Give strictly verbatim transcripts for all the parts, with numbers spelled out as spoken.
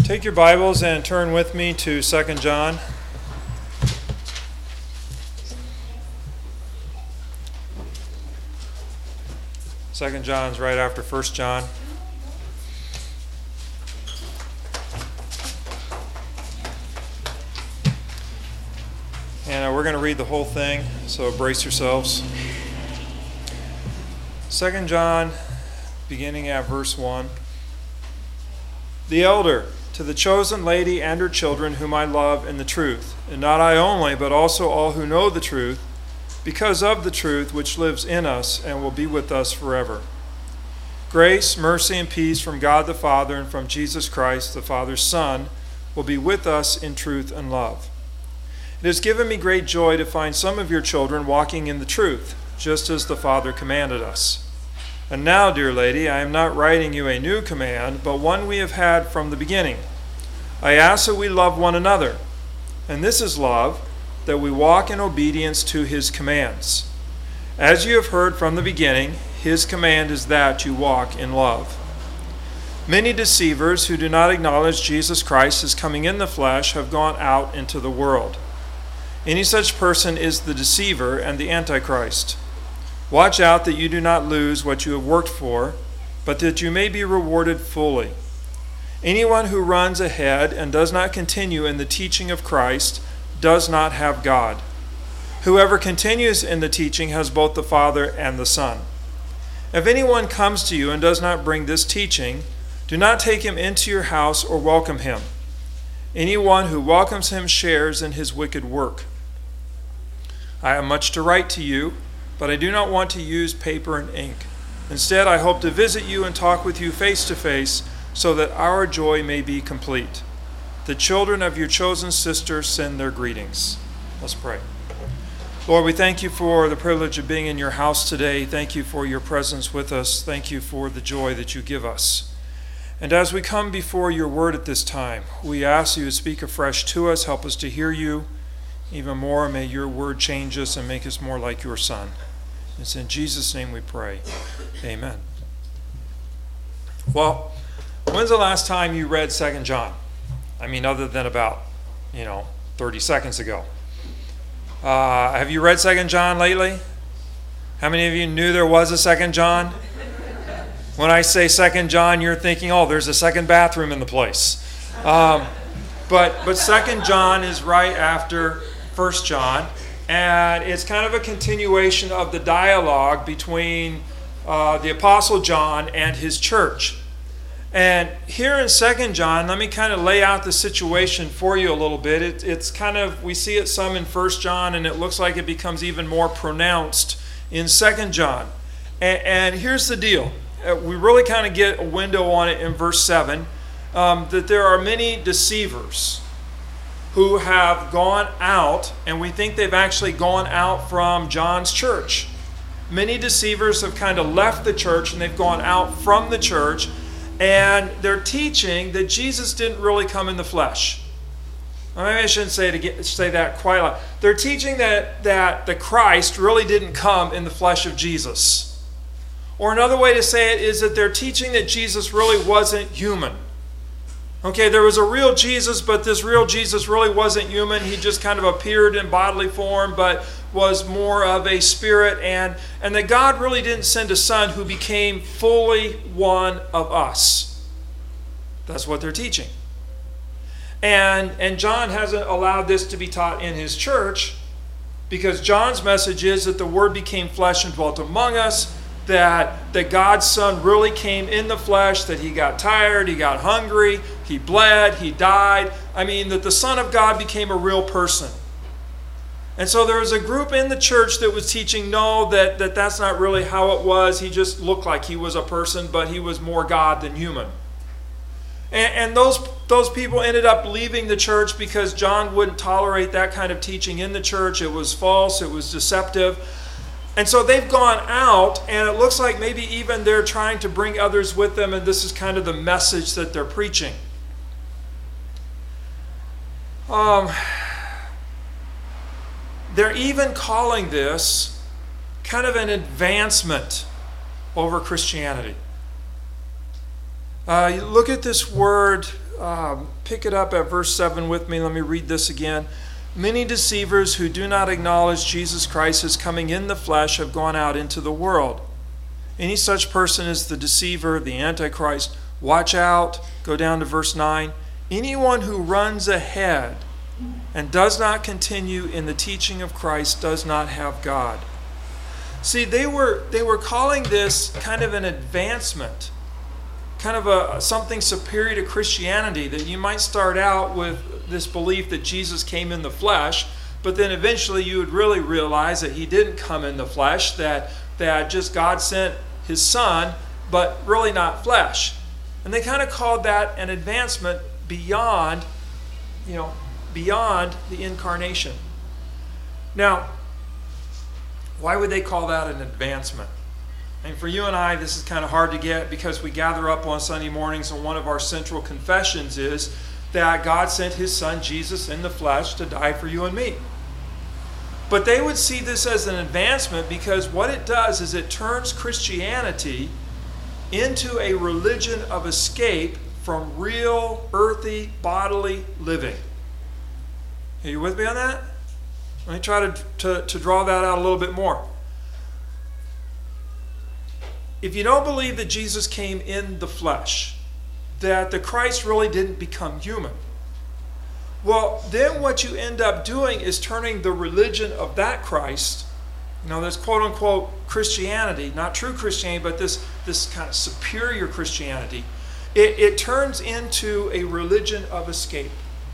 Take your Bibles and turn with me to Second John. Second John's right after First John. And uh, we're going to read the whole thing, so brace yourselves. Second John, beginning at verse one. The elder, to the chosen lady and her children whom I love in the truth, and not I only, but also all who know the truth, because of the truth which lives in us and will be with us forever. Grace, mercy, and peace from God the Father and from Jesus Christ, the Father's Son, will be with us in truth and love. It has given me great joy to find some of your children walking in the truth, just as the Father commanded us. And now, dear lady, I am not writing you a new command, but one we have had from the beginning. I ask that we love one another, and this is love, that we walk in obedience to his commands. As you have heard from the beginning, his command is that you walk in love. Many deceivers who do not acknowledge Jesus Christ as coming in the flesh have gone out into the world. Any such person is the deceiver and the Antichrist. Watch out that you do not lose what you have worked for, but that you may be rewarded fully. Anyone who runs ahead and does not continue in the teaching of Christ does not have God. Whoever continues in the teaching has both the Father and the Son. If anyone comes to you and does not bring this teaching, do not take him into your house or welcome him. Anyone who welcomes him shares in his wicked work. I have much to write to you, but I do not want to use paper and ink. Instead, I hope to visit you and talk with you face to face, so that our joy may be complete. The children of your chosen sister send their greetings. Let's pray. Lord, we thank you for the privilege of being in your house today. Thank you for your presence with us. Thank you for the joy that you give us. And as we come before your word at this time, we ask you to speak afresh to us. Help us to hear you. Even more, may your word change us and make us more like your Son. It's in Jesus' name we pray. Amen. Well, when's the last time you read Second John? I mean, other than about, you know, thirty seconds ago. Uh, have you read Second John lately? How many of you knew there was a Second John? When I say Second John, you're thinking, oh, there's a second bathroom in the place. Um, but but Second John is right after First John. And it's kind of a continuation of the dialogue between uh, the Apostle John and his church. And here in Second John, let me kind of lay out the situation for you a little bit. It, it's kind of, we see it some in First John, and it looks like it becomes even more pronounced in Second John. And, and here's the deal. Uh, we really kind of get a window on it in verse seven, um, that there are many deceivers who have gone out, and we think they've actually gone out from John's church. Many deceivers have kind of left the church, and they've gone out from the church, and they're teaching that Jesus didn't really come in the flesh. Well, maybe I shouldn't say, to get, say that quite a lot. They're teaching that, that the Christ really didn't come in the flesh of Jesus. Or another way to say it is that they're teaching that Jesus really wasn't human. Okay, there was a real Jesus, but this real Jesus really wasn't human. He just kind of appeared in bodily form, but was more of a spirit. And, and that God really didn't send a son who became fully one of us. That's what they're teaching. And, and John hasn't allowed this to be taught in his church, because John's message is that the Word became flesh and dwelt among us, that, that God's Son really came in the flesh, that he got tired, he got hungry, he bled, he died. I mean, that the Son of God became a real person. And so there was a group in the church that was teaching, no, that, that that's not really how it was. He just looked like he was a person, but he was more God than human. And, and those, those people ended up leaving the church because John wouldn't tolerate that kind of teaching in the church. It was false, it was deceptive. And so they've gone out, and it looks like maybe even they're trying to bring others with them, and this is kind of the message that they're preaching. Um, they're even calling this kind of an advancement over Christianity. Uh, you look at this word um, pick it up at verse seven with me. Let me read this again. Many deceivers who do not acknowledge Jesus Christ as coming in the flesh have gone out into the world. Any such person is the deceiver, the Antichrist. Watch out. Go down to verse nine. Anyone who runs ahead and does not continue in the teaching of Christ does not have God. See, they were they were calling this kind of an advancement, kind of a something superior to Christianity, that you might start out with this belief that Jesus came in the flesh, but then eventually you would really realize that he didn't come in the flesh, that that just God sent his son, but really not flesh. And they kind of called that an advancement beyond, you know, beyond the incarnation. Now, why would they call that an advancement? And for you and I, this is kind of hard to get because we gather up on Sunday mornings and one of our central confessions is that God sent his son Jesus in the flesh to die for you and me. But they would see this as an advancement because what it does is it turns Christianity into a religion of escape from real, earthy, bodily living. Are you with me on that? Let me try to, to, to draw that out a little bit more. If you don't believe that Jesus came in the flesh, that the Christ really didn't become human, well, then what you end up doing is turning the religion of that Christ, you know, this quote-unquote Christianity, not true Christianity, but this, this kind of superior Christianity, it, it turns into a religion of escape,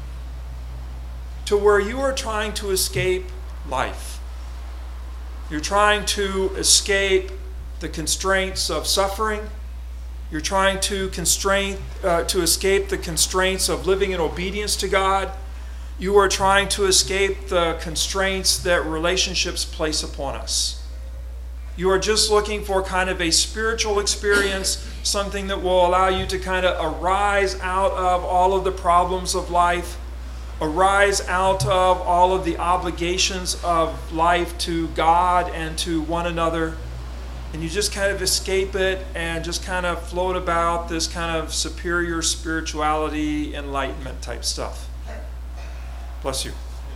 to where you are trying to escape life. You're trying to escape the constraints of suffering. You're trying to constrain, uh, to escape the constraints of living in obedience to God. You are trying to escape the constraints that relationships place upon us. You are just looking for kind of a spiritual experience, something that will allow you to kind of arise out of all of the problems of life, arise out of all of the obligations of life to God and to one another. And you just kind of escape it and just kind of float about this kind of superior spirituality, enlightenment type stuff. Bless you.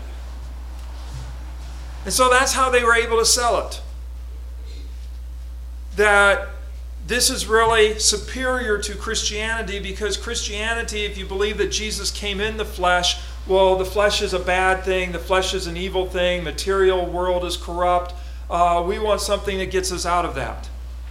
And so that's how they were able to sell it. That this is really superior to Christianity, because Christianity, if you believe that Jesus came in the flesh, well, the flesh is a bad thing, the flesh is an evil thing, material world is corrupt. Uh, we want something that gets us out of that.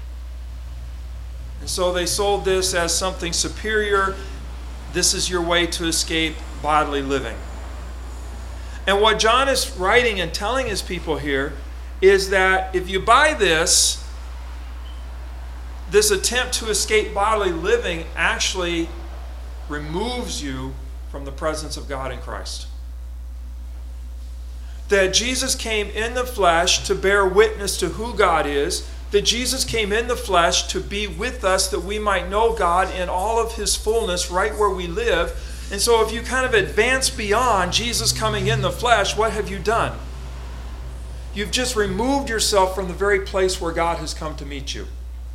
And so they sold this as something superior. This is your way to escape bodily living. And what John is writing and telling his people here is that if you buy this, this attempt to escape bodily living actually removes you from the presence of God in Christ. That Jesus came in the flesh to bear witness to who God is, that Jesus came in the flesh to be with us that we might know God in all of his fullness right where we live. And so if you kind of advance beyond Jesus coming in the flesh, what have you done? You've just removed yourself from the very place where God has come to meet you.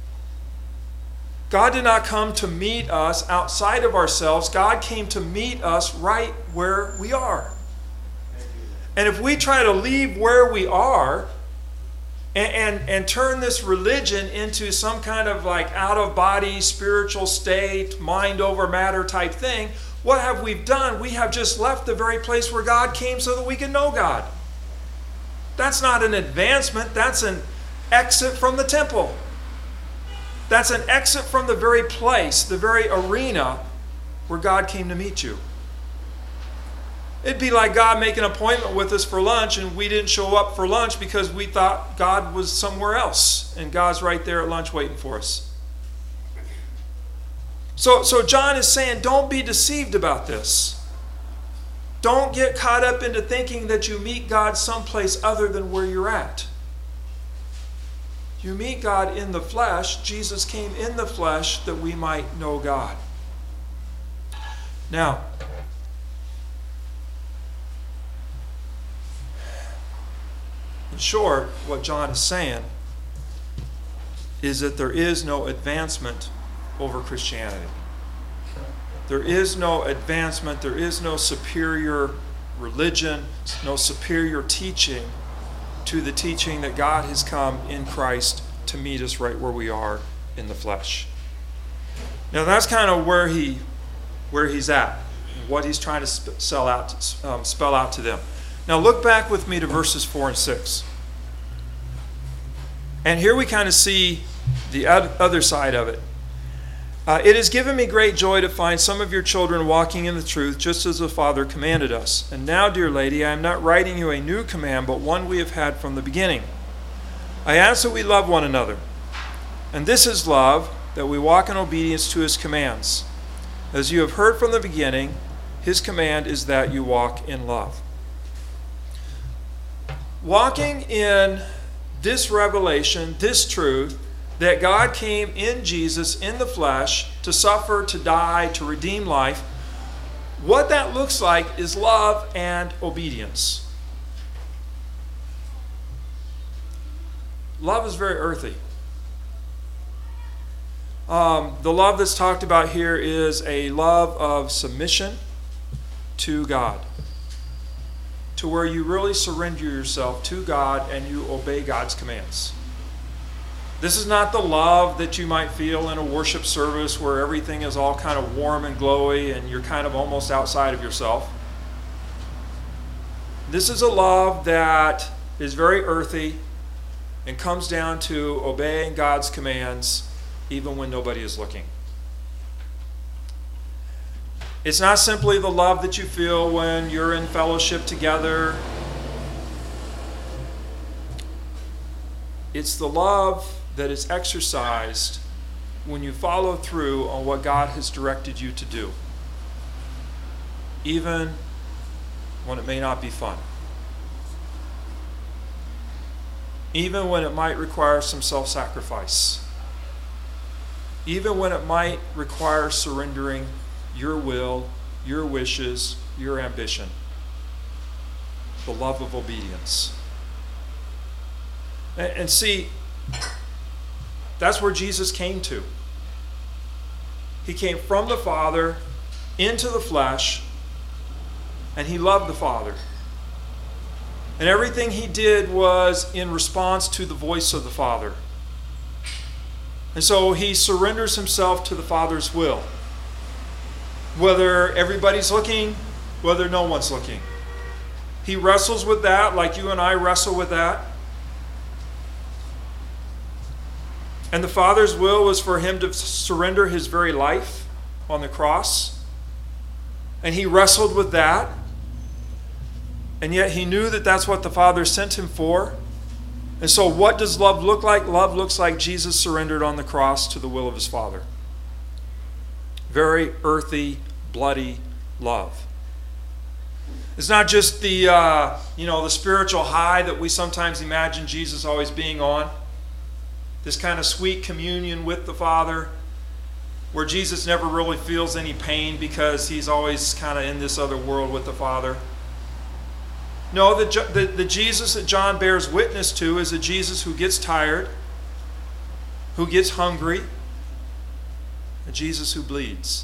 God did not come to meet us outside of ourselves. God came to meet us right where we are. And if we try to leave where we are and, and, and turn this religion into some kind of like out-of-body spiritual state, mind over matter type thing, what have we done? We have just left the very place where God came so that we can know God. That's not an advancement. That's an exit from the temple. That's an exit from the very place, the very arena where God came to meet you. It'd be like God making an appointment with us for lunch and we didn't show up for lunch because we thought God was somewhere else and God's right there at lunch waiting for us. So, so John is saying, don't be deceived about this. Don't get caught up into thinking that you meet God someplace other than where you're at. You meet God in the flesh. Jesus came in the flesh that we might know God. Now, in short, what John is saying is that there is no advancement over Christianity. There is no advancement. There is no superior religion, no superior teaching to the teaching that God has come in Christ to meet us right where we are in the flesh. Now that's kind of where he, where he's at, what he's trying to sp- sell out, um, spell out to them. Now look back with me to verses four and six. And here we kind of see the other side of it. Uh, it has given me great joy to find some of your children walking in the truth, just as the Father commanded us. And now, dear lady, I am not writing you a new command, but one we have had from the beginning. I ask that we love one another. And this is love, that we walk in obedience to his commands. As you have heard from the beginning, his command is that you walk in love. Walking in this revelation, this truth, that God came in Jesus, in the flesh, to suffer, to die, to redeem life, what that looks like is love and obedience. Love is very earthy. Um, the love that's talked about here is a love of submission to God, to where you really surrender yourself to God and you obey God's commands. This is not the love that you might feel in a worship service where everything is all kind of warm and glowy and you're kind of almost outside of yourself. This is a love that is very earthy and comes down to obeying God's commands even when nobody is looking. It's not simply the love that you feel when you're in fellowship together. It's the love that is exercised when you follow through on what God has directed you to do, even when it may not be fun, even when it might require some self-sacrifice, even when it might require surrendering your will, your wishes, your ambition. The love of obedience. And, and see, that's where Jesus came to. He came from the Father into the flesh, and he loved the Father. And everything he did was in response to the voice of the Father. And so he surrenders himself to the Father's will. Whether everybody's looking, whether no one's looking. He wrestles with that like you and I wrestle with that. And the Father's will was for him to surrender his very life on the cross. And he wrestled with that. And yet he knew that that's what the Father sent him for. And so what does love look like? Love looks like Jesus surrendered on the cross to the will of his Father. Very earthy, bloody love. It's not just the, uh, you know, the spiritual high that we sometimes imagine Jesus always being on. This kind of sweet communion with the Father, where Jesus never really feels any pain because he's always kind of in this other world with the Father. No, the, the, the Jesus that John bears witness to is a Jesus who gets tired, who gets hungry, a Jesus who bleeds.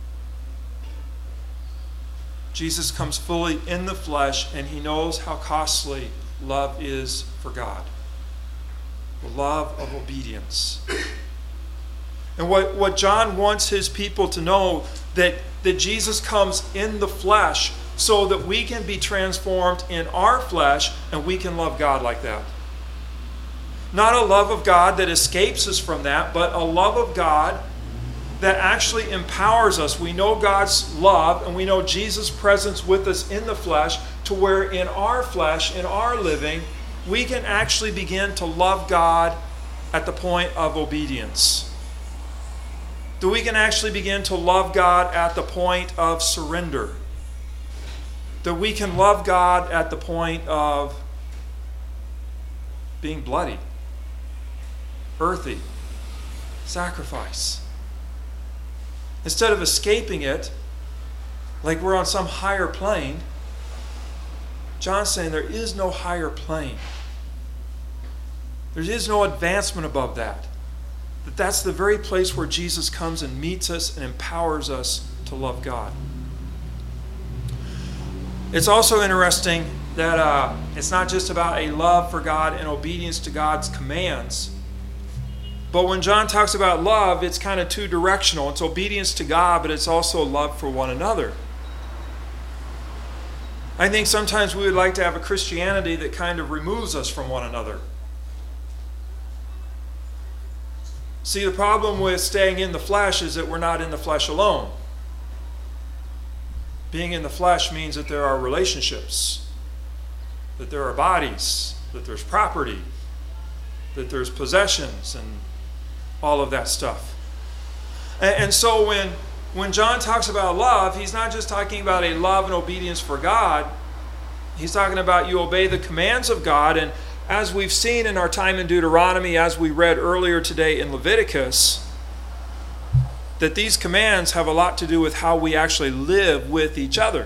Jesus comes fully in the flesh, and he knows how costly love is for God. The love of obedience. And what, what John wants his people to know, that, that Jesus comes in the flesh so that we can be transformed in our flesh and we can love God like that. Not a love of God that escapes us from that, but a love of God that actually empowers us. We know God's love and we know Jesus' presence with us in the flesh, to where in our flesh, in our living, we can actually begin to love God at the point of obedience. That we can actually begin to love God at the point of surrender. That we can love God at the point of being bloody, earthy, sacrifice. Instead of escaping it like we're on some higher plane, John's saying there is no higher plane. There is no advancement above that. That that's the very place where Jesus comes and meets us and empowers us to love God. It's also interesting that uh, it's not just about a love for God and obedience to God's commands. But when John talks about love, it's kind of two-directional. It's obedience to God, but it's also love for one another. I think sometimes we would like to have a Christianity that kind of removes us from one another. See, the problem with staying in the flesh is that we're not in the flesh alone. Being in the flesh means that there are relationships, that there are bodies, that there's property, that there's possessions, and all of that stuff. And, and so when, when John talks about love, he's not just talking about a love and obedience for God. He's talking about you obey the commands of God. And as we've seen in our time in Deuteronomy, as we read earlier today in Leviticus, that these commands have a lot to do with how we actually live with each other.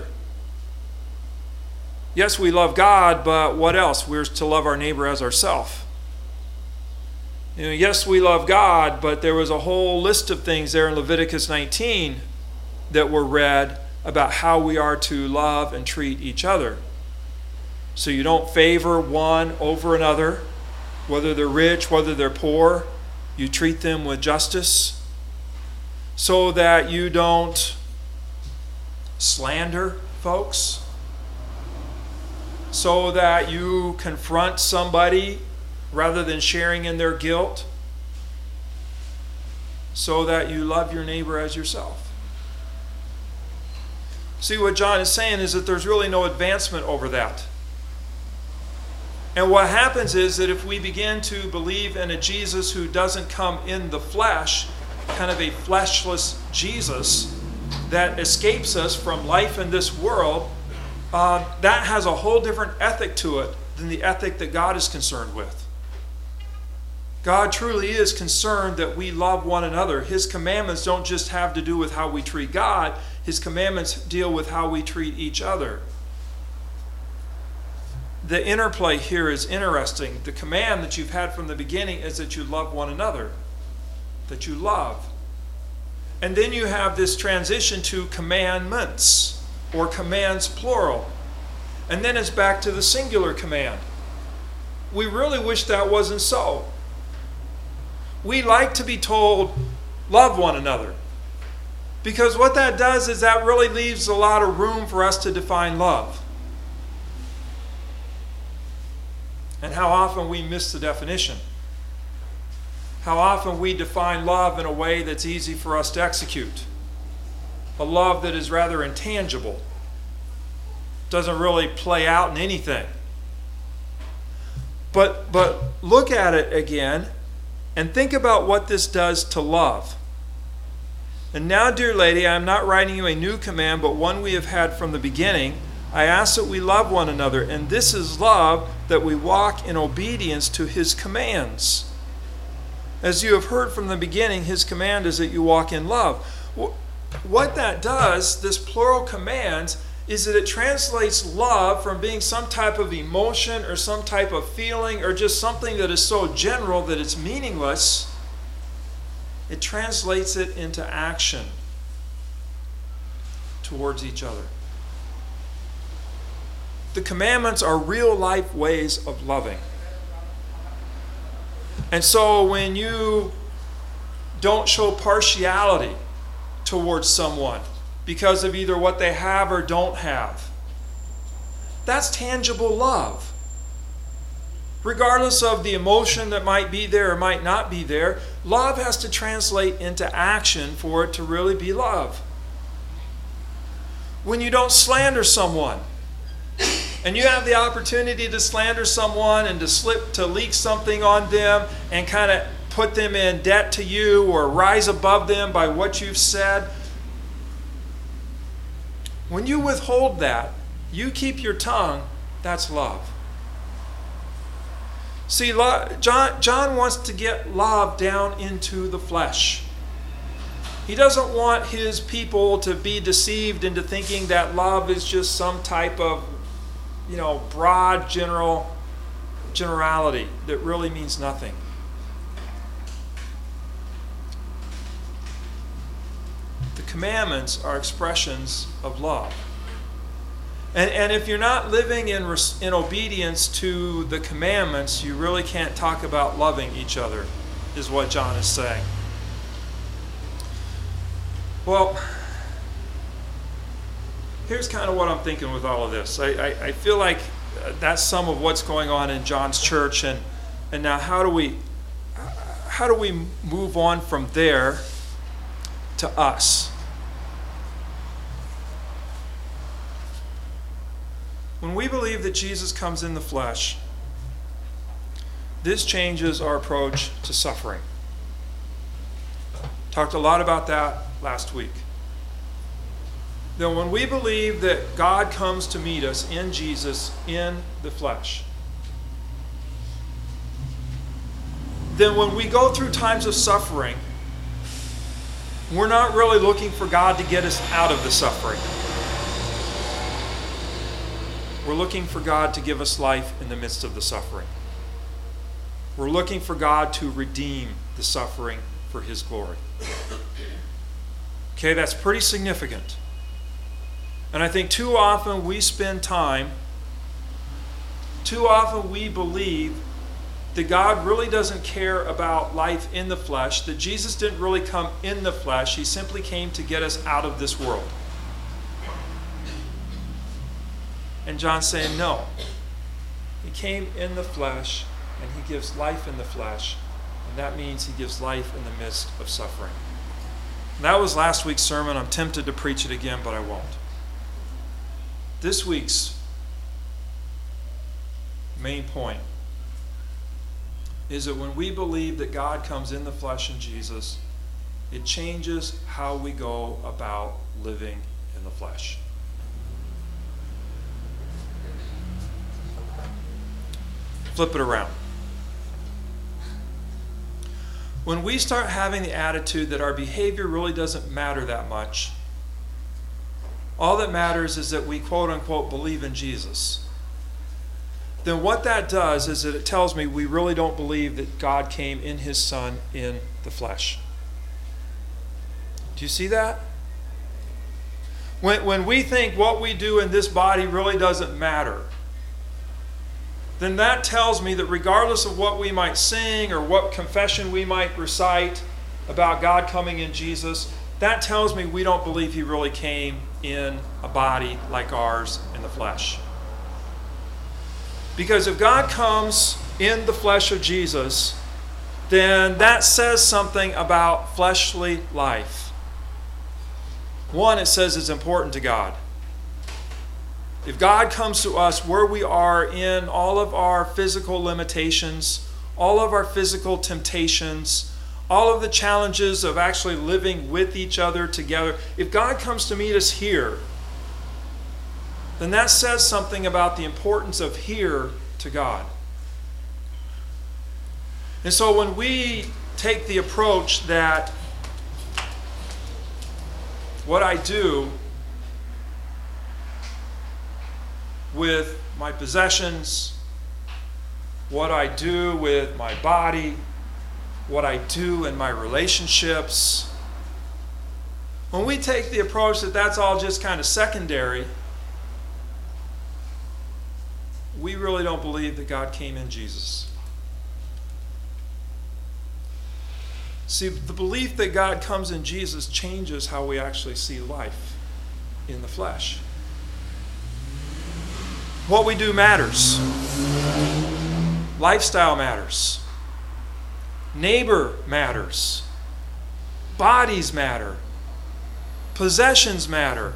Yes, we love God, but what else? We're to love our neighbor as ourselves. You know, yes, we love God, but there was a whole list of things there in Leviticus nineteen that were read about how we are to love and treat each other. So you don't favor one over another, whether they're rich, whether they're poor. You treat them with justice so that you don't slander folks, so that you confront somebody rather than sharing in their guilt, so that you love your neighbor as yourself. See, what John is saying is that there's really no advancement over that. And what happens is that if we begin to believe in a Jesus who doesn't come in the flesh, kind of a fleshless Jesus that escapes us from life in this world, uh, that has a whole different ethic to it than the ethic that God is concerned with. God truly is concerned that we love one another. His commandments don't just have to do with how we treat God. His commandments deal with how we treat each other. The interplay here is interesting. The command that you've had from the beginning is that you love one another, that you love. And then you have this transition to commandments, or commands plural. And then it's back to the singular command. We really wish that wasn't so. We like to be told, love one another. Because what that does is that really leaves a lot of room for us to define love. And how often we miss the definition. How often we define love in a way that's easy for us to execute. A love that is rather intangible. Doesn't really play out in anything. But, but look at it again and think about what this does to love. And now, dear lady, I am not writing you a new command, but one we have had from the beginning. I ask that we love one another, and this is love, that we walk in obedience to His commands. As you have heard from the beginning, His command is that you walk in love. What that does, this plural command, is that it translates love from being some type of emotion or some type of feeling or just something that is so general that it's meaningless. It translates it into action towards each other. The commandments are real life ways of loving. And so when you don't show partiality towards someone because of either what they have or don't have, that's tangible love. Regardless of the emotion that might be there or might not be there, love has to translate into action for it to really be love. When you don't slander someone, and you have the opportunity to slander someone and to slip, to leak something on them and kind of put them in debt to you or rise above them by what you've said. When you withhold that, you keep your tongue, that's love. See, John, John wants to get love down into the flesh. He doesn't want his people to be deceived into thinking that love is just some type of, you know, broad general generality that really means nothing. The commandments are expressions of love. And, and if you're not living in, res, in obedience to the commandments, you really can't talk about loving each other, is what John is saying. Well, here's kind of what I'm thinking with all of this. I, I, I feel like that's some of what's going on in John's church, and, and now how do we how do we move on from there to us? When we believe that Jesus comes in the flesh, this changes our approach to suffering. Talked a lot about that last week. Then when we believe that God comes to meet us in Jesus in the flesh, then when we go through times of suffering, we're not really looking for God to get us out of the suffering. We're looking for God to give us life in the midst of the suffering. We're looking for God to redeem the suffering for His glory. Okay, that's pretty significant. And I think too often we spend time, too often we believe that God really doesn't care about life in the flesh, that Jesus didn't really come in the flesh. He simply came to get us out of this world. And John's saying, no. He came in the flesh, and He gives life in the flesh. And that means He gives life in the midst of suffering. And that was last week's sermon. I'm tempted to preach it again, but I won't. This week's main point is that when we believe that God comes in the flesh in Jesus, it changes how we go about living in the flesh. Flip it around. When we start having the attitude that our behavior really doesn't matter that much, all that matters is that we quote unquote believe in Jesus, then what that does is that it tells me we really don't believe that God came in His Son in the flesh. Do you see that? When, when we think what we do in this body really doesn't matter, then that tells me that regardless of what we might sing or what confession we might recite about God coming in Jesus, that tells me we don't believe He really came in a body like ours in the flesh. Because if God comes in the flesh of Jesus, then that says something about fleshly life. One, it says it's important to God. If God comes to us where we are in all of our physical limitations, all of our physical temptations, all of the challenges of actually living with each other together, if God comes to meet us here, then that says something about the importance of here to God. And so when we take the approach that what I do with my possessions, what I do with my body, what I do in my relationships, when we take the approach that that's all just kind of secondary, we really don't believe that God came in Jesus. See, the belief that God comes in Jesus changes how we actually see life in the flesh. What we do matters. Lifestyle matters. Neighbor matters. Bodies matter. Possessions matter.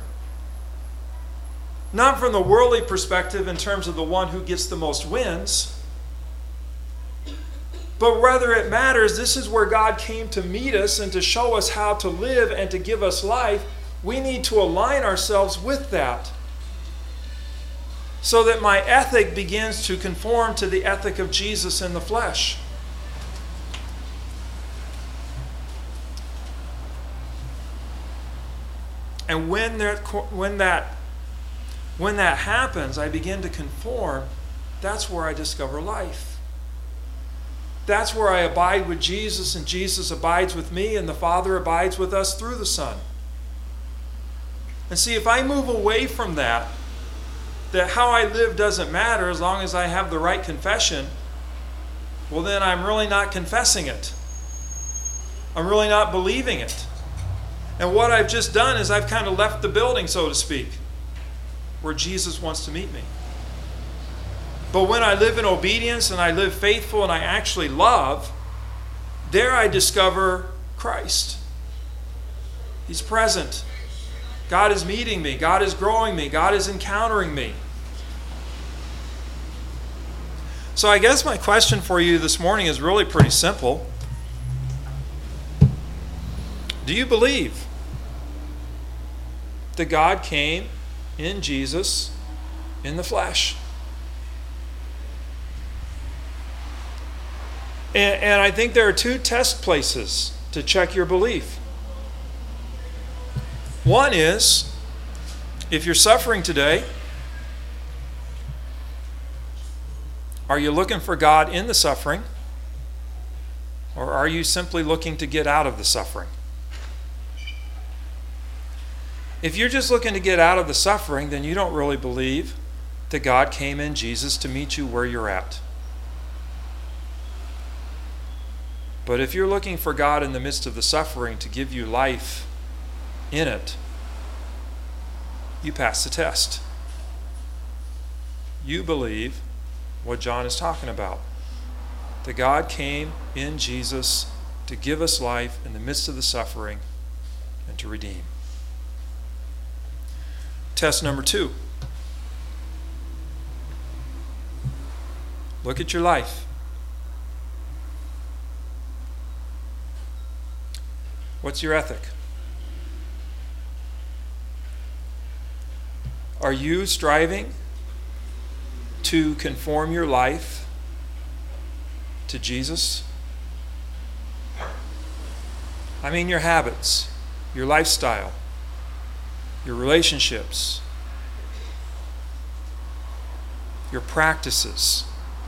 Not from the worldly perspective in terms of the one who gets the most wins, but rather it matters. This is where God came to meet us and to show us how to live and to give us life. We need to align ourselves with that so that my ethic begins to conform to the ethic of Jesus in the flesh. And when that, when that When that happens, I begin to conform. That's where I discover life. That's where I abide with Jesus, and Jesus abides with me, and the Father abides with us through the Son. And see, if I move away from that, that how I live doesn't matter as long as I have the right confession, well, then I'm really not confessing it. I'm really not believing it. And what I've just done is I've kind of left the building, so to speak, where Jesus wants to meet me. But when I live in obedience and I live faithful and I actually love, there I discover Christ. He's present. God is meeting me. God is growing me. God is encountering me. So I guess my question for you this morning is really pretty simple. Do you believe that God came in Jesus in the flesh? And, and I think there are two test places to check your belief. One is, if you're suffering today, are you looking for God in the suffering? Or are you simply looking to get out of the suffering? If you're just looking to get out of the suffering, then you don't really believe that God came in Jesus to meet you where you're at. But if you're looking for God in the midst of the suffering to give you life in it, you pass the test. You believe what John is talking about. That God came in Jesus to give us life in the midst of the suffering and to redeem. Test number two. Look at your life. What's your ethic? Are you striving to conform your life to Jesus? I mean your habits, your lifestyle, your relationships, your practices.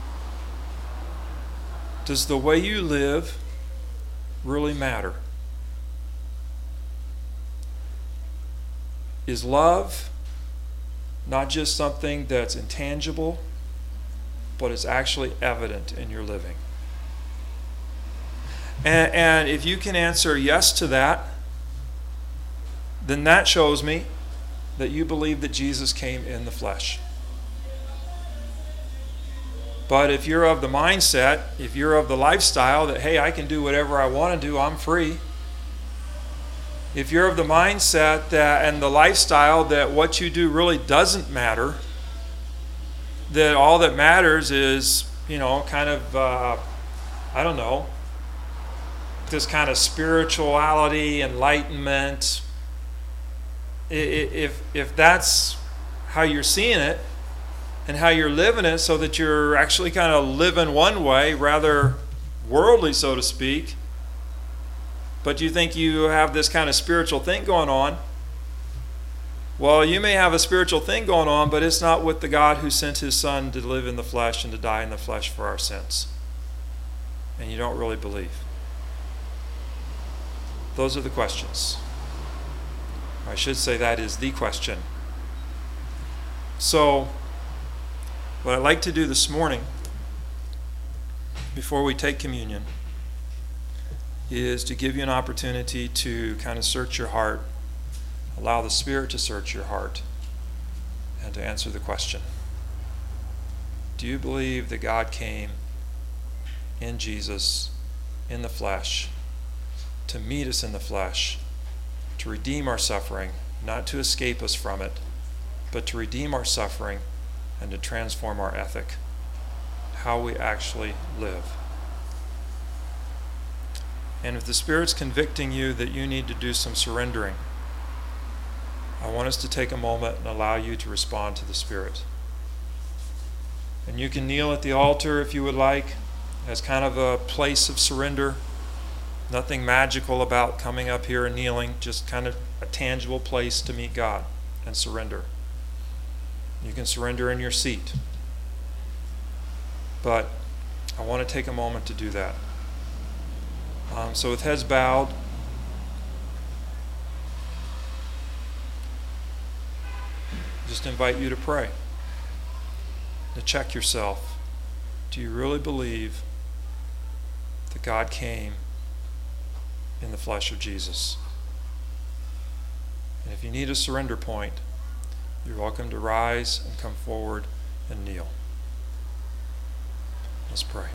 Does the way you live really matter? Is love not just something that's intangible, but is actually evident in your living? And, and if you can answer yes to that, then that shows me that you believe that Jesus came in the flesh. But if you're of the mindset, if you're of the lifestyle that, hey, I can do whatever I want to do, I'm free. If you're of the mindset that and the lifestyle that what you do really doesn't matter, that all that matters is, you know, kind of, uh, I don't know, this kind of spirituality, enlightenment. If, if that's how you're seeing it and how you're living it, so that you're actually kind of living one way, rather worldly, so to speak, but you think you have this kind of spiritual thing going on, well, you may have a spiritual thing going on, but it's not with the God who sent his Son to live in the flesh and to die in the flesh for our sins. And you don't really believe. Those are the questions. I should say that is the question. So, what I'd like to do this morning, before we take communion, is to give you an opportunity to kind of search your heart, allow the Spirit to search your heart, and to answer the question. Do you believe that God came in Jesus, in the flesh, to meet us in the flesh, to redeem our suffering, not to escape us from it, but to redeem our suffering and to transform our ethic, how we actually live? And if the Spirit's convicting you that you need to do some surrendering, I want us to take a moment and allow you to respond to the Spirit. And you can kneel at the altar if you would like, as kind of a place of surrender. Nothing magical about coming up here and kneeling, just kind of a tangible place to meet God and surrender. You can surrender in your seat. But I want to take a moment to do that. Um, so with heads bowed, just invite you to pray, to check yourself. Do you really believe that God came in the flesh of Jesus? And if you need a surrender point, you're welcome to rise and come forward and kneel. Let's pray.